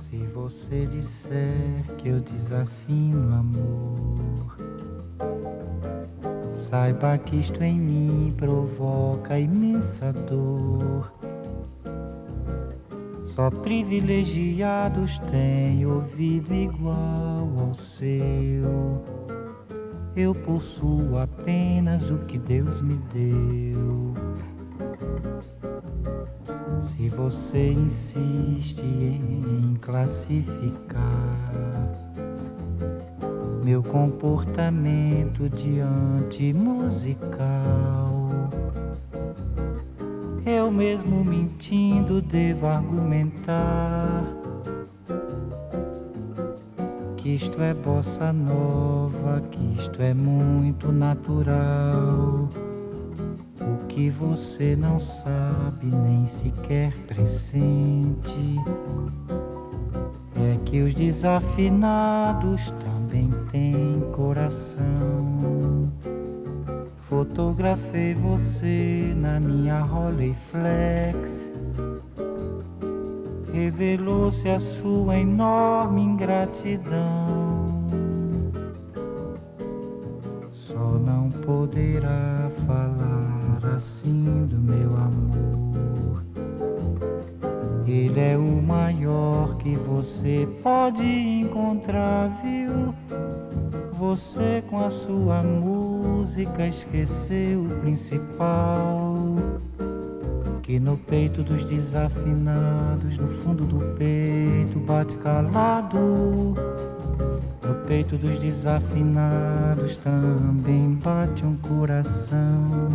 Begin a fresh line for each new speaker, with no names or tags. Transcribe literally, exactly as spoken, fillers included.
Se você disser que eu desafino amor, saiba que isto em mim provoca imensa dor. Só privilegiados têm ouvido igual ao seu. Eu possuo apenas o que Deus me deu. Se você insiste em classificar meu comportamento diante musical, eu mesmo mentindo devo argumentar que isto é bossa nova, que isto é muito natural. O que você não sabe, nem sequer pressente, é que os desafinados também têm coração. Fotografei você na minha Rolleiflex, revelou-se a sua enorme ingratidão. Só não poderá falar assim do meu amor. Ele é o maior que você pode encontrar, viu? Você com a sua música esqueceu o principal, que no peito dos desafinados, no fundo do peito bate calado. No peito dos desafinados também bate um coração.